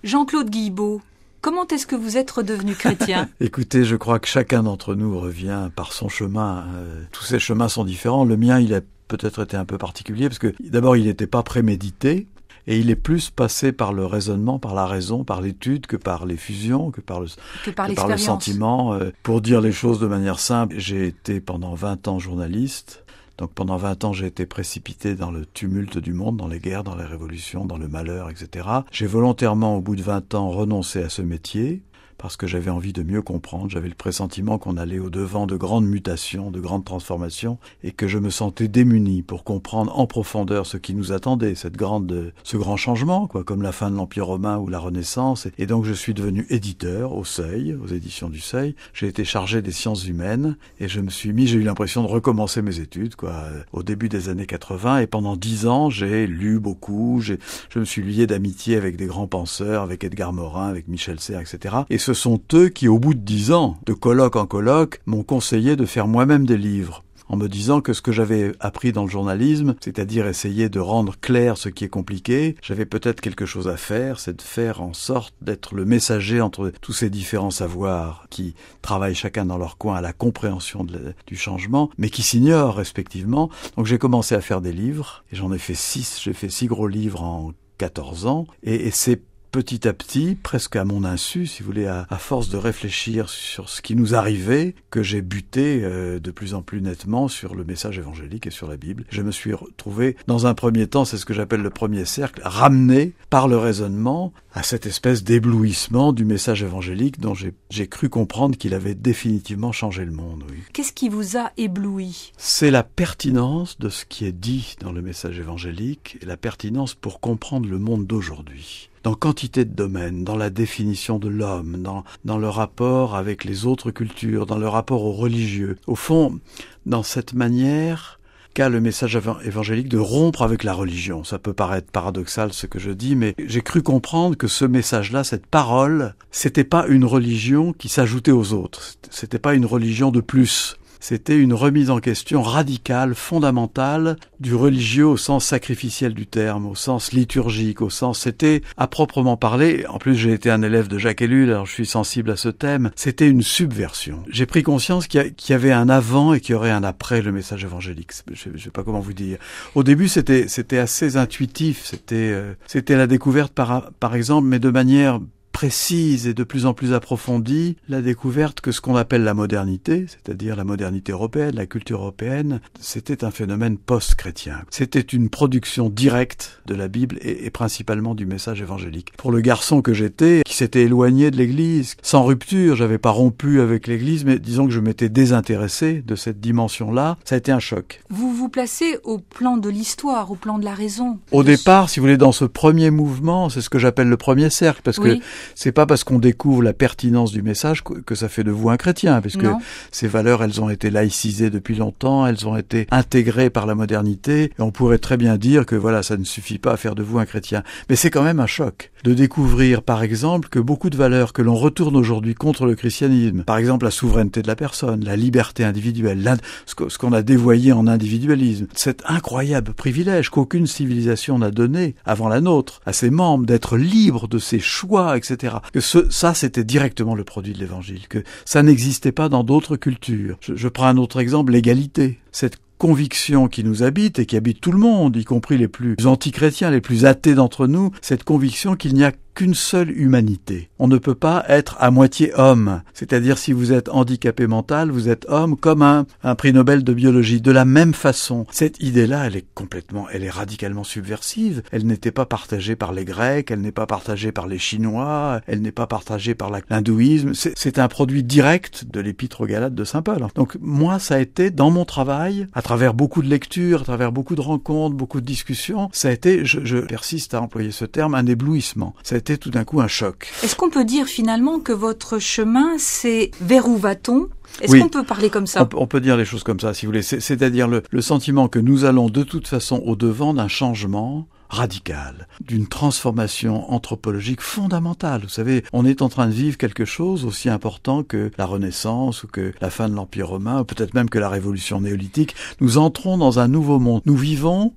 Jean-Claude Guilbeault, comment est-ce que vous êtes redevenu chrétien ? Écoutez, je crois que chacun d'entre nous revient par son chemin. Tous ces chemins sont différents. Le mien, il a peut-être été un peu particulier parce que d'abord, il n'était pas prémédité. Et il est plus passé par le raisonnement, par la raison, par l'étude, que par l'effusion, que par le sentiment. Pour dire les choses de manière simple, j'ai été pendant 20 ans journaliste. Donc pendant 20 ans, j'ai été précipité dans le tumulte du monde, dans les guerres, dans les révolutions, dans le malheur, etc. J'ai volontairement, au bout de 20 ans, renoncé à ce métier parce que j'avais envie de mieux comprendre. J'avais le pressentiment qu'on allait au-devant de grandes mutations, de grandes transformations, et que je me sentais démuni pour comprendre en profondeur ce qui nous attendait, ce grand changement, comme la fin de l'Empire romain ou la Renaissance. Et donc je suis devenu éditeur au Seuil, aux éditions du Seuil. J'ai été chargé des sciences humaines, et j'ai eu l'impression de recommencer mes études, au début des années 80. Et pendant 10 ans, j'ai lu beaucoup, je me suis lié d'amitié avec des grands penseurs, avec Edgar Morin, avec Michel Serres, etc. Et ce sont eux qui, au bout de 10 ans, de colloque en colloque, m'ont conseillé de faire moi-même des livres, en me disant que ce que j'avais appris dans le journalisme, c'est-à-dire essayer de rendre clair ce qui est compliqué, j'avais peut-être quelque chose à faire, c'est de faire en sorte d'être le messager entre tous ces différents savoirs qui travaillent chacun dans leur coin à la compréhension du changement, mais qui s'ignorent respectivement. Donc j'ai commencé à faire des livres, et j'en ai fait 6, j'ai fait 6 gros livres en 14 ans, et c'est petit à petit, presque à mon insu, si vous voulez, à force de réfléchir sur ce qui nous arrivait, que j'ai buté de plus en plus nettement sur le message évangélique et sur la Bible. Je me suis retrouvé, dans un premier temps, c'est ce que j'appelle le premier cercle, ramené par le raisonnement à cette espèce d'éblouissement du message évangélique dont j'ai cru comprendre qu'il avait définitivement changé le monde. Oui. Qu'est-ce qui vous a ébloui ? C'est la pertinence de ce qui est dit dans le message évangélique et la pertinence pour comprendre le monde d'aujourd'hui. Dans quantité de domaines, dans la définition de l'homme, dans le rapport avec les autres cultures, dans le rapport aux religieux. Au fond, dans cette manière qu'a le message évangélique de rompre avec la religion. Ça peut paraître paradoxal ce que je dis, mais j'ai cru comprendre que ce message-là, cette parole, c'était pas une religion qui s'ajoutait aux autres. C'était pas une religion de plus. C'était une remise en question radicale, fondamentale, du religieux au sens sacrificiel du terme, au sens liturgique, c'était, à proprement parler, en plus j'ai été un élève de Jacques Ellul, alors je suis sensible à ce thème, c'était une subversion. J'ai pris conscience qu'il y avait un avant et qu'il y aurait un après le message évangélique. Je sais pas comment vous dire. Au début, c'était assez intuitif, c'était la découverte par exemple, mais de manière précise et de plus en plus approfondie, la découverte que ce qu'on appelle la modernité, c'est-à-dire la modernité européenne, la culture européenne, c'était un phénomène post-chrétien. C'était une production directe de la Bible et principalement du message évangélique. Pour le garçon que j'étais, qui s'était éloigné de l'Église, sans rupture, j'avais pas rompu avec l'Église, mais disons que je m'étais désintéressé de cette dimension-là, ça a été un choc. Vous vous placez au plan de l'histoire, au plan de la raison. Au départ, si vous voulez, dans ce premier mouvement, c'est ce que j'appelle le premier cercle, parce que c'est pas parce qu'on découvre la pertinence du message que ça fait de vous un chrétien, parce que ces valeurs, elles ont été laïcisées depuis longtemps, elles ont été intégrées par la modernité, et on pourrait très bien dire que voilà, ça ne suffit pas à faire de vous un chrétien. Mais c'est quand même un choc de découvrir, par exemple, que beaucoup de valeurs que l'on retourne aujourd'hui contre le christianisme, par exemple la souveraineté de la personne, la liberté individuelle, ce qu'on a dévoyé en individualisme, cet incroyable privilège qu'aucune civilisation n'a donné avant la nôtre à ses membres d'être libres de ses choix, etc. Que ça, c'était directement le produit de l'évangile, que ça n'existait pas dans d'autres cultures. Je prends un autre exemple, l'égalité. Cette conviction qui nous habite et qui habite tout le monde, y compris les plus antichrétiens, les plus athées d'entre nous, cette conviction qu'il n'y a qu'une seule humanité. On ne peut pas être à moitié homme. C'est-à-dire, si vous êtes handicapé mental, vous êtes homme comme un prix Nobel de biologie. De la même façon, cette idée-là, elle est radicalement subversive. Elle n'était pas partagée par les Grecs, elle n'est pas partagée par les Chinois, elle n'est pas partagée par l'hindouisme. C'est un produit direct de l'Épître aux Galates de Saint Paul. Donc, moi, ça a été, dans mon travail, à travers beaucoup de lectures, à travers beaucoup de rencontres, beaucoup de discussions, ça a été, je persiste à employer ce terme, un éblouissement. Ça a été tout d'un coup un choc. Est-ce qu'on peut dire finalement que votre chemin, c'est vers où va-t-on ? Est-ce qu'on peut parler comme ça ? On peut dire les choses comme ça, si vous voulez. C'est-à-dire le sentiment que nous allons de toute façon au-devant d'un changement radical, d'une transformation anthropologique fondamentale. Vous savez, on est en train de vivre quelque chose aussi important que la Renaissance ou que la fin de l'Empire romain, ou peut-être même que la Révolution néolithique. Nous entrons dans un nouveau monde. Nous vivons,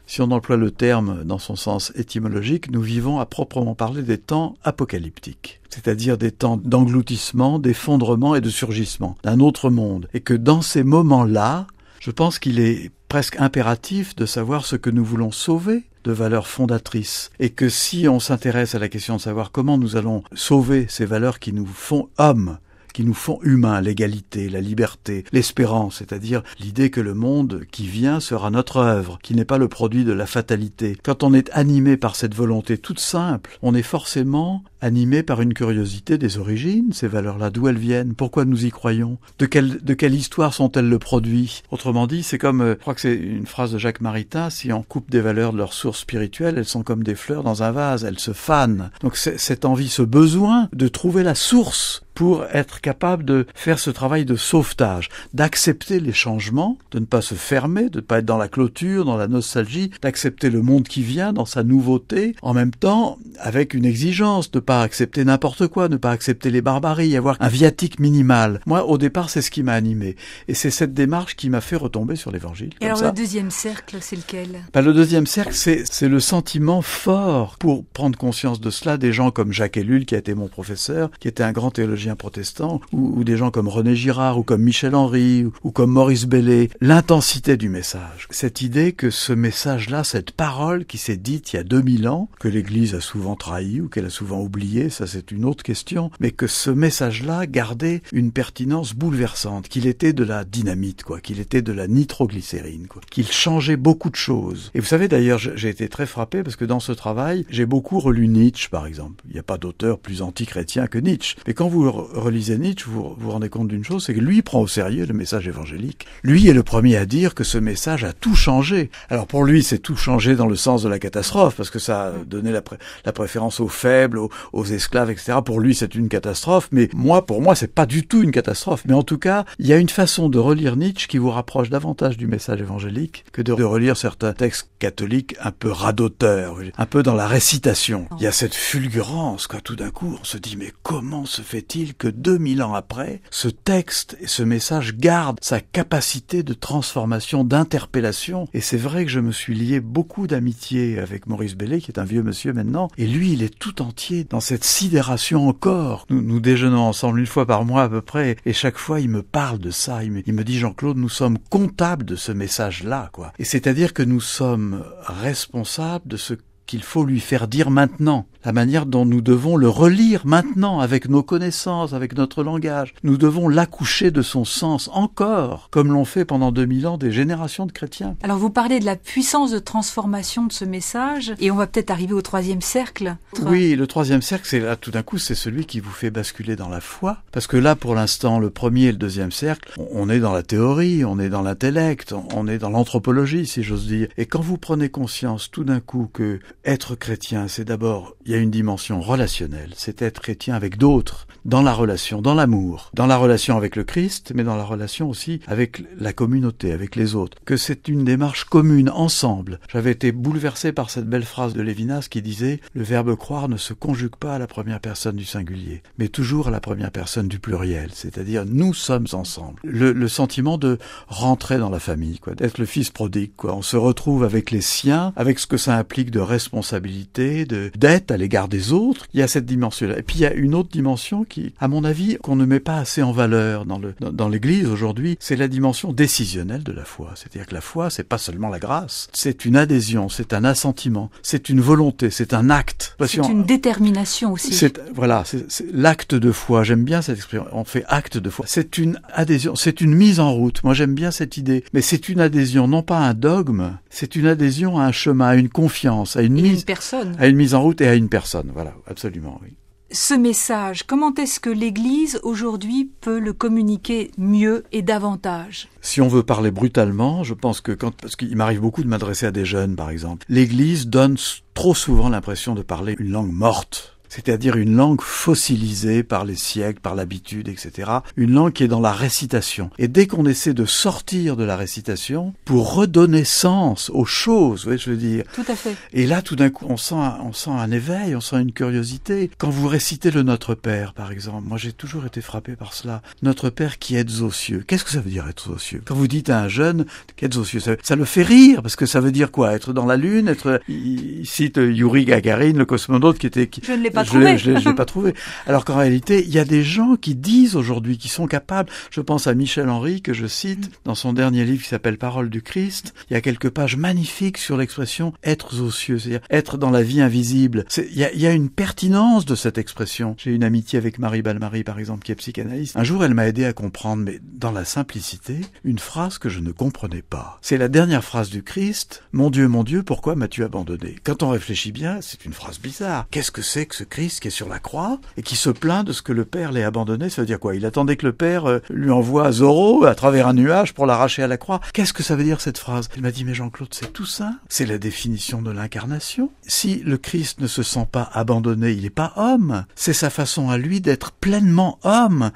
si on emploie le terme dans son sens étymologique, nous vivons à proprement parler des temps apocalyptiques, c'est-à-dire des temps d'engloutissement, d'effondrement et de surgissement d'un autre monde. Et que dans ces moments-là, je pense qu'il est presque impératif de savoir ce que nous voulons sauver de valeurs fondatrices. Et que si on s'intéresse à la question de savoir comment nous allons sauver ces valeurs qui nous font hommes, qui nous font humains, l'égalité, la liberté, l'espérance, c'est-à-dire l'idée que le monde qui vient sera notre œuvre, qui n'est pas le produit de la fatalité. Quand on est animé par cette volonté toute simple, on est forcément animé par une curiosité des origines, ces valeurs-là, d'où elles viennent, pourquoi nous y croyons, de quelle histoire sont-elles le produit. Autrement dit, c'est comme, je crois que c'est une phrase de Jacques Maritain, si on coupe des valeurs de leur source spirituelle, elles sont comme des fleurs dans un vase, elles se fanent. Donc cette envie, ce besoin de trouver la source pour être capable de faire ce travail de sauvetage, d'accepter les changements, de ne pas se fermer, de ne pas être dans la clôture, dans la nostalgie, d'accepter le monde qui vient dans sa nouveauté, en même temps avec une exigence, de ne pas accepter n'importe quoi, ne pas accepter les barbaries, avoir un viatique minimal. Moi, au départ, c'est ce qui m'a animé. Et c'est cette démarche qui m'a fait retomber sur l'Évangile. Et alors le deuxième cercle, c'est lequel ? Le deuxième cercle, c'est le sentiment fort, pour prendre conscience de cela, des gens comme Jacques Ellul, qui a été mon professeur, qui était un grand théologien protestant, ou des gens comme René Girard, ou comme Michel Henry, ou comme Maurice Bellay, l'intensité du message. Cette idée que ce message-là, cette parole qui s'est dite il y a 2000 ans, que l'Église a souvent trahi, ou qu'elle a souvent oublié, ça c'est une autre question, mais que ce message-là gardait une pertinence bouleversante, qu'il était de la dynamite, qu'il était de la nitroglycérine, qu'il changeait beaucoup de choses. Et vous savez d'ailleurs, j'ai été très frappé, parce que dans ce travail, j'ai beaucoup relu Nietzsche, par exemple. Il n'y a pas d'auteur plus anti-chrétien que Nietzsche. Mais quand vous relisez Nietzsche, vous vous rendez compte d'une chose, c'est que lui prend au sérieux le message évangélique. Lui est le premier à dire que ce message a tout changé. Alors pour lui, c'est tout changé dans le sens de la catastrophe, parce que ça a donné la préférence aux faibles, aux esclaves, etc. Pour lui, c'est une catastrophe, mais pour moi, c'est pas du tout une catastrophe. Mais en tout cas, il y a une façon de relire Nietzsche qui vous rapproche davantage du message évangélique que de relire certains textes catholiques un peu radoteurs, un peu dans la récitation. Il y a cette fulgurance, tout d'un coup, on se dit, mais comment se fait-il que 2000 ans après, ce texte et ce message gardent sa capacité de transformation, d'interpellation? Et c'est vrai que je me suis lié beaucoup d'amitié avec Maurice Bellay, qui est un vieux monsieur maintenant, et lui, il est tout entier dans cette sidération encore. Nous déjeunons ensemble une fois par mois à peu près, et chaque fois, il me parle de ça. Il me dit, Jean-Claude, nous sommes comptables de ce message-là, Et c'est-à-dire que nous sommes responsables de ce qu'il faut lui faire dire maintenant, la manière dont nous devons le relire maintenant avec nos connaissances, avec notre langage. Nous devons l'accoucher de son sens encore, comme l'ont fait pendant 2000 ans des générations de chrétiens. Alors vous parlez de la puissance de transformation de ce message, et on va peut-être arriver au troisième cercle. Oui, le troisième cercle, c'est là tout d'un coup, c'est celui qui vous fait basculer dans la foi, parce que là, pour l'instant, le premier et le deuxième cercle, on est dans la théorie, on est dans l'intellect, on est dans l'anthropologie, si j'ose dire. Et quand vous prenez conscience tout d'un coup que être chrétien, c'est d'abord, il y a une dimension relationnelle, c'est être chrétien avec d'autres, dans la relation, dans l'amour, dans la relation avec le Christ, mais dans la relation aussi avec la communauté, avec les autres, que c'est une démarche commune, ensemble. J'avais été bouleversé par cette belle phrase de Lévinas qui disait « Le verbe croire ne se conjugue pas à la première personne du singulier, mais toujours à la première personne du pluriel, c'est-à-dire nous sommes ensemble. » Le sentiment de rentrer dans la famille, d'être le fils prodigue, On se retrouve avec les siens, avec ce que ça implique de responsabilité, de dette à l'égard des autres. Il y a cette dimension-là. Et puis il y a une autre dimension qui, à mon avis, qu'on ne met pas assez en valeur dans l'Église aujourd'hui, c'est la dimension décisionnelle de la foi. C'est-à-dire que la foi, c'est pas seulement la grâce, c'est une adhésion, c'est un assentiment, c'est une volonté, c'est un acte. C'est une détermination aussi. C'est l'acte de foi. J'aime bien cette expression. On fait acte de foi. C'est une adhésion, c'est une mise en route. Moi, j'aime bien cette idée. Mais c'est une adhésion, non pas à un dogme, c'est une adhésion à un chemin, à une confiance, à une mise en route et à une personne. Voilà, absolument, oui. Ce message, comment est-ce que l'Église aujourd'hui peut le communiquer mieux et davantage ? Si on veut parler brutalement, je pense que parce qu'il m'arrive beaucoup de m'adresser à des jeunes, par exemple, l'Église donne trop souvent l'impression de parler une langue morte. c'est-à-dire une langue fossilisée par les siècles, par l'habitude, etc. Une langue qui est dans la récitation. Et dès qu'on essaie de sortir de la récitation pour redonner sens aux choses, vous voyez, je veux dire. Tout à fait. Et là, tout d'un coup, on sent un éveil, on sent une curiosité. Quand vous récitez le Notre Père, par exemple, moi j'ai toujours été frappé par cela. Notre Père qui êtes aux cieux. Qu'est-ce que ça veut dire être aux cieux? Quand vous dites à un jeune qui êtes aux cieux, ça le fait rire, parce que ça veut dire quoi? Être dans la Lune, il cite Yuri Gagarin, le cosmonaute qui était... Je ne l'ai pas trouvé. Je l'ai pas trouvé. Alors qu'en réalité, il y a des gens qui disent aujourd'hui, qui sont capables. Je pense à Michel Henry, que je cite, dans son dernier livre qui s'appelle Paroles du Christ. Il y a quelques pages magnifiques sur l'expression être aux cieux, c'est-à-dire être dans la vie invisible. Il y a une pertinence de cette expression. J'ai une amitié avec Marie Balmary, par exemple, qui est psychanalyste. Un jour, elle m'a aidé à comprendre, mais dans la simplicité, une phrase que je ne comprenais pas. C'est la dernière phrase du Christ. Mon Dieu, pourquoi m'as-tu abandonné? Quand on réfléchit bien, c'est une phrase bizarre. Qu'est-ce que c'est que ce Christ qui est sur la croix et qui se plaint de ce que le Père l'ait abandonné? Ça veut dire quoi? Il attendait que le Père lui envoie Zorro à travers un nuage pour l'arracher à la croix. Qu'est-ce que ça veut dire cette phrase? Il m'a dit, mais Jean-Claude, c'est tout ça. C'est la définition de l'incarnation. Si le Christ ne se sent pas abandonné, il n'est pas homme. C'est sa façon à lui d'être pleinement homme.